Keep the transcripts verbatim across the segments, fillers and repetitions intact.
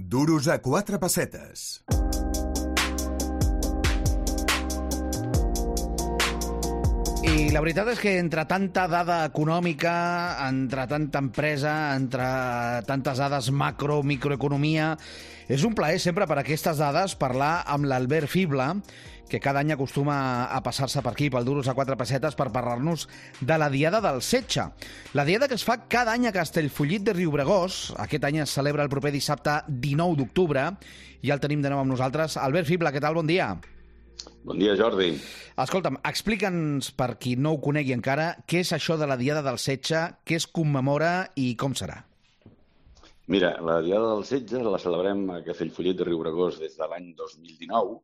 Duros a quatre pessetes. I la veritat és que entre tanta dada econòmica, entre tanta empresa, entre tantes dades macro, microeconomia, és un plaer sempre per aquestes dades parlar amb l'Albert Fibla, que cada any acostuma a passar-se per aquí, pel Duros a quatre pessetes, per parlar-nos de la Diada del Setge. La Diada que es fa cada any a Castellfollit de Riubregós. Aquest any es celebra el proper dissabte dinou d'octubre. I ja el tenim de nou amb nosaltres. Albert Fibla, què tal? Bon dia. Bon dia, Jordi. Escolta'm, explica'ns, per qui no ho conegui encara, què és això de la Diada del Setge, què es commemora i com serà? Mira, la Diada del Setge la celebrem a Castellfollit de Riubregós des de l'any dos mil dinou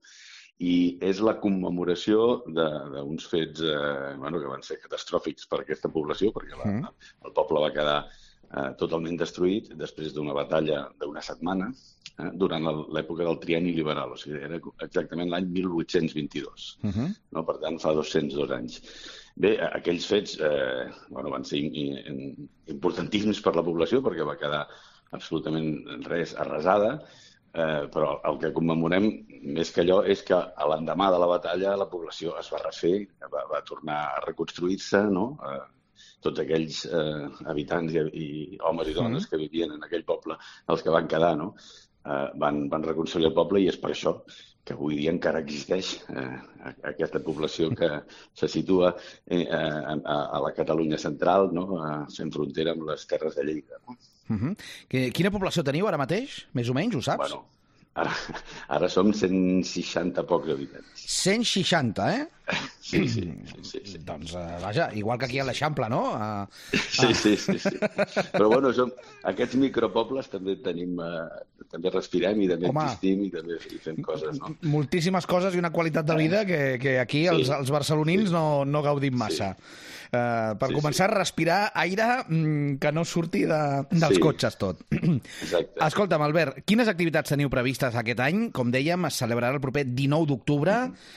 i és la commemoració d'uns fets eh, bueno, que van ser catastròfics per aquesta població, perquè la, mm. el poble va quedar eh, totalment destruït després d'una batalla d'una setmana eh, durant l'època del trienni liberal, o sigui, era exactament l'any mil vuit-cents vint-i-dos, uh -huh. no? Per tant, fa dos-cents dos anys. Bé, aquells fets eh, bueno, van ser importantíssims per la població perquè va quedar absolutament res arrasada, eh, però el que commemorem més que allò és que a l'endemà de la batalla la població es va refer, va, va tornar a reconstruir-se, no? Eh, tots aquells eh, habitants i, i homes i dones que vivien en aquell poble, els que van quedar, no? eh, van, van reconstruir el poble i és per això que avui dia encara existeix eh, aquesta població que se situa eh, a, a la Catalunya central, no? Fent frontera amb les terres de Lleida. No? Uh-huh. Quina població teniu ara mateix? Més o menys, ho saps? Bueno, ara, ara som cent seixanta pocs habitants. cent seixanta, eh? Sí, sí. sí, sí, sí. Doncs, uh, vaja, igual que aquí a l'Eixample, no? Uh, sí, sí, sí, sí. Però, bueno, som, aquests micropobles també tenim... Uh, també respirem i també Home, existim i també fem coses, no? Moltíssimes coses i una qualitat de vida que, que aquí sí, els, els barcelonins sí. no, no gaudim massa. Sí. Uh, per sí, començar sí. a respirar aire mm, que no surti de, dels sí. cotxes tot. Exacte. Escolta'm, Albert, quines activitats teniu previstes aquest any? Com dèiem, es celebrarà el proper dinou d'octubre.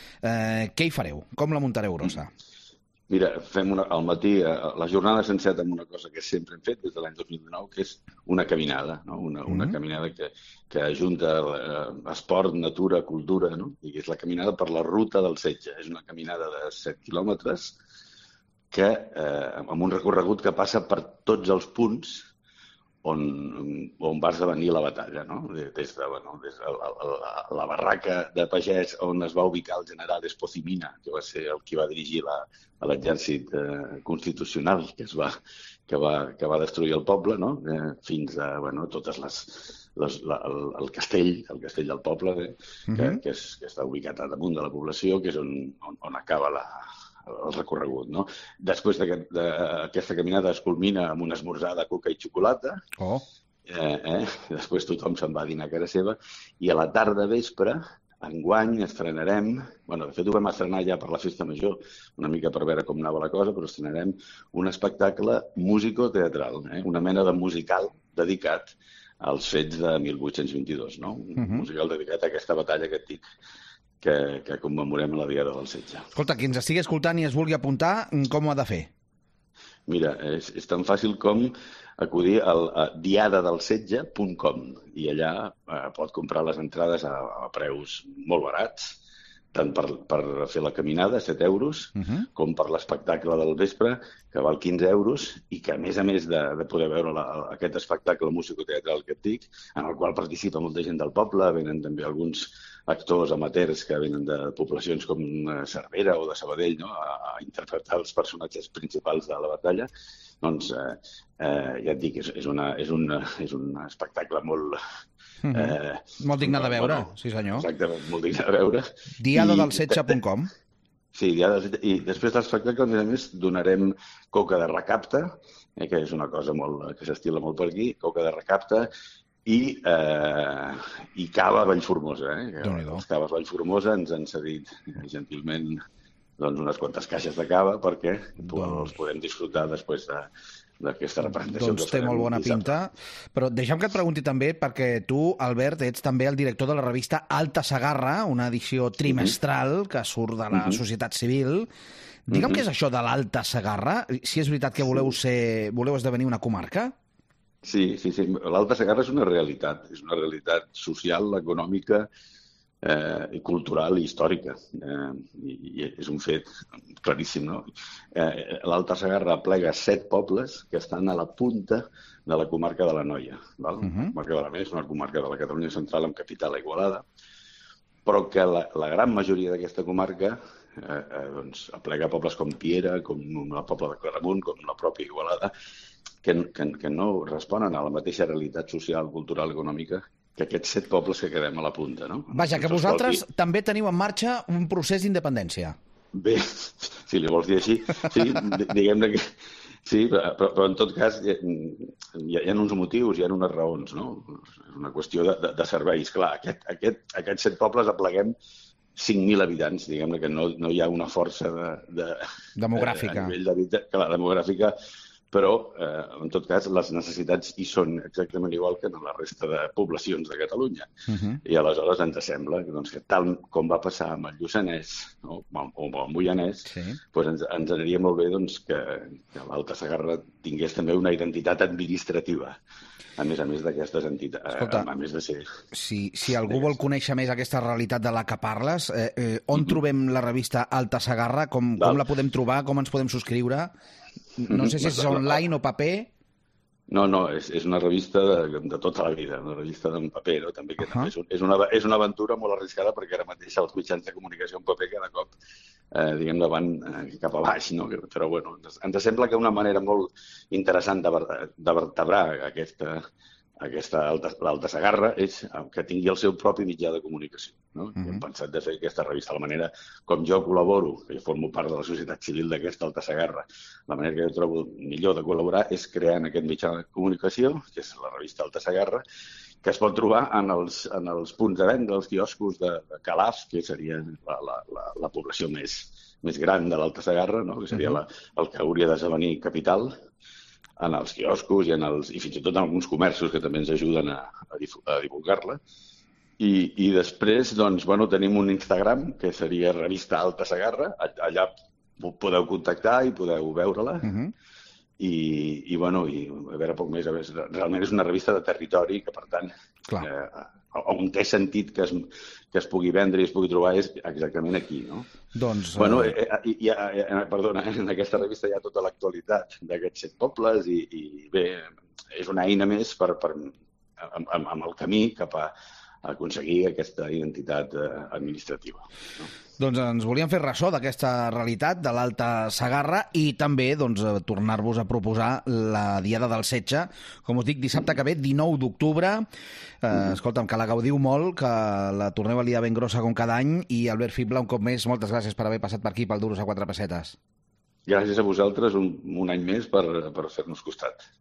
Uh, què hi fareu? Com la muntareu grossa? Mira, fem una, al matí, la jornada s'enceta amb una cosa que sempre hem fet des de l'any dos mil dinou, que és una caminada, no? una, una mm-hmm. caminada que, que ajunta eh, esport, natura, cultura, no? I és la caminada per la ruta del Setge. És una caminada de set quilòmetres que, eh, amb un recorregut que passa per tots els punts on, on va esdevenir la batalla, no? Des de, bueno, des de la, la, la barraca de pagès on es va ubicar el general Espocimina, que va ser el qui va dirigir l'exèrcit eh, constitucional que, es va, que, va, que va destruir el poble, no? eh, fins a bueno, totes les, les, la, el, el castell, el castell del poble, eh, uh-huh. que, que, és, que està ubicat a damunt de la població, que és on, on, on acaba la, el recorregut, no? Després d'aquesta caminada es culmina amb un esmorzar de coca i xocolata. Oh. Eh, eh? Després tothom se'n va a dinar a casa seva. I a la tarda vespre, enguany, estrenarem... Bueno, de fet, ho vam estrenar ja per la festa major, una mica per veure com anava la cosa, però estrenarem un espectacle musicoteatral, eh? Una mena de musical dedicat als fets de mil vuit-cents vint-i-dos, no? Un uh-huh. musical dedicat a aquesta batalla que et dic. Que, que commemorem la Diada del Setge. Escolta, qui ens estigui escoltant i es vulgui apuntar, com ho ha de fer? Mira, és, és tan fàcil com acudir al a diada del setge punt com i allà eh, pot comprar les entrades a, a preus molt barats, tant per, per fer la caminada, set euros, uh-huh. com per l'espectacle del vespre, que val quinze euros, i que, a més a més de, de poder veure la, aquest espectacle musicoteatral que et dic, en el qual participa molta gent del poble, venen també alguns actors amateurs que venen de poblacions com Cervera o de Sabadell, no? a, a interpretar els personatges principals de la batalla, doncs eh, eh, ja et dic, és, és, una, és, una, és un espectacle molt... Mm-hmm. Eh, molt digne de veure, bueno, sí senyor. Exactament, molt digne de veure. diada del setge punt com Sí, diada del setge. I després de l'espectacle, a més a més, donarem coca de recapte, eh, que és una cosa molt, que s'estila molt per aquí, coca de recapte, i, eh, i cava a Vallformosa. Eh? Els caves Vallformosa ens han cedit gentilment doncs, unes quantes caixes de cava perquè doncs... els podem disfrutar després de d'aquesta representació. Doncs té molt bona pinta. Però deixa'm que et pregunti també, perquè tu, Albert, ets també el director de la revista Alta Segarra, una edició trimestral que surt de la societat civil. Digue'm què és això de l'Alta Segarra, si és veritat que voleu ser, voleu esdevenir una comarca? Sí, sí, sí. L'Alta Segarra és una realitat, és una realitat social, econòmica eh, i cultural i històrica. Eh, i, I és un fet claríssim, no? Eh, L'Alta Segarra aplega set pobles que estan a la punta de la comarca de l'Anoia. Val? Uh -huh. La comarca de l'Anoia és una comarca de la Catalunya central amb capital a Igualada, però que la, la gran majoria d'aquesta comarca eh, eh, doncs, aplega pobles com Piera, com el poble de Claramunt, com la pròpia Igualada, que, que, que no responen a la mateixa realitat social, cultural, econòmica que aquests set pobles que quedem a la punta. No? Vaja, que vosaltres i... també teniu en marxa un procés d'independència. Bé, si li vols dir així, sí, diguem-ne que... Sí, però, però en tot cas hi ha, hi ha uns motius, hi ha unes raons, no? És una qüestió de, de, de serveis. Clar, aquest, aquest, aquests set pobles apleguem cinc mil habitants, diguem-ne que no, no hi ha una força de, de, demogràfica. De, a nivell d'habitatge, clar, demogràfica, però, eh, en tot cas, les necessitats hi són exactament igual que en la resta de poblacions de Catalunya. Uh -huh. I aleshores ens sembla doncs, que tal com va passar amb el Lluçanès, no? o amb el Moianès, sí. doncs ens, ens aniria molt bé doncs, que, que l'Alta Segarra tingués també una identitat administrativa, a més a més d'aquestes entitats. Escolta, a més de ser... si, si algú vol conèixer més aquesta realitat de la que parles, eh, eh, on uh-huh. trobem la revista Alta Segarra? Com, com la podem trobar? Com ens podem subscriure? No sé si és online o paper. No, no, és, és una revista de, de tota la vida, una revista en paper, no? També que uh -huh. també és, un, és, una, és una aventura molt arriscada perquè ara mateix els mitjans de comunicació en paper cada cop, eh, diguem-ne, van eh, cap a baix, no? Però, bueno, ens, ens sembla que una manera molt interessant de, de vertebrar aquesta, aquesta alta, l'Alta Segarra és que tingui el seu propi mitjà de comunicació. No? Uh -huh. Hem pensat de fer aquesta revista. La manera com jo col·laboro, que jo formo part de la societat civil d'aquesta Alta Segarra, la manera que jo trobo millor de col·laborar és crear en aquest mitjà de comunicació, que és la revista Alta Segarra, que es pot trobar en els, en els punts de venda, els quioscos de, de Calaf, que seria la, la, la, la població més, més gran de l'Alta Segarra, no? Que seria uh -huh. la, el que hauria d'esdevenir capital, en els quioscos i, en els, i fins i tot en alguns comerços que també ens ajuden a, a divulgar-la. I, i després, doncs, bueno, tenim un Instagram, que seria Revista Alta Segarra. Allà podeu contactar i podeu veure-la. Uh -huh. I, i, bueno, i a veure, poc més, a veure, realment és una revista de territori que, per tant, eh, on té sentit que es, que es pugui vendre i es pugui trobar és exactament aquí, no? Doncs... Bueno, eh, hi ha, eh, perdona, en aquesta revista hi ha tota l'actualitat d'aquests set pobles i, i bé, és una eina més per, per, amb, amb el camí cap a aconseguir aquesta identitat eh, administrativa, no? Doncs ens volíem fer ressò d'aquesta realitat de l'Alta Segarra i també doncs, tornar-vos a proposar la Diada del Setge. Com us dic, dissabte que ve, dinou d'octubre. Eh, escolta'm, que la gaudiu molt, que la torneu a liar ben grossa com cada any. I Albert Fibla, un cop més, moltes gràcies per haver passat per aquí pel Duros a quatre pessetes. Gràcies a vosaltres un, un any més per, per fer-nos costat.